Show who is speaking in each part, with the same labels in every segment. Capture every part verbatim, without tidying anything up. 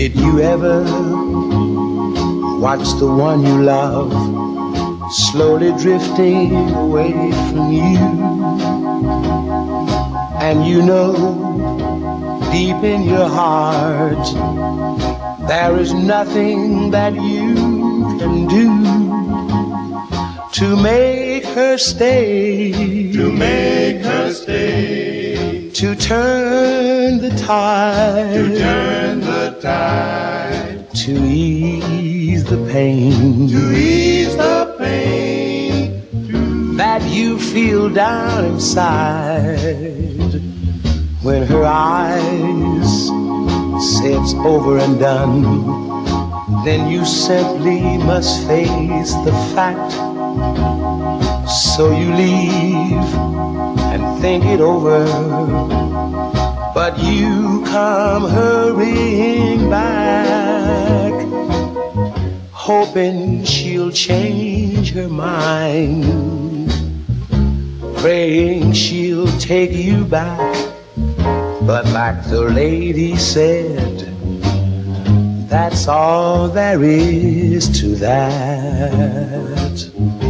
Speaker 1: Did you ever watch the one you love slowly drifting away from you? And you know, deep in your heart, there is nothing that you can do to make her stay,
Speaker 2: to make her stay,
Speaker 1: to turn the tide,
Speaker 2: to turn the tide,
Speaker 1: to ease the pain,
Speaker 2: to ease the pain
Speaker 1: that you feel down inside when her eyes say it's over and done. Then you simply must face the fact. So you leave and think it over, but you come hurrying back, hoping she'll change her mind, praying she'll take you back. But like the lady said, that's all there is to that.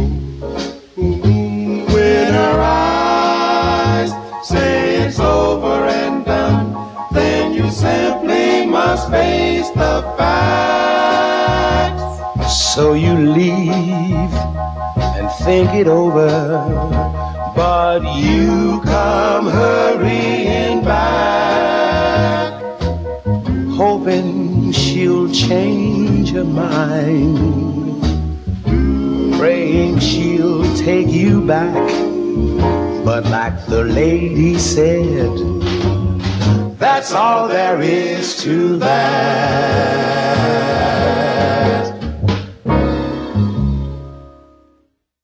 Speaker 2: When her eyes say it's over and done, then you simply must face the facts.
Speaker 1: So you leave and think it over, but you come hurrying back, hoping she'll change her mind, praying she'll take you back. But like the lady said, that's all there is to that.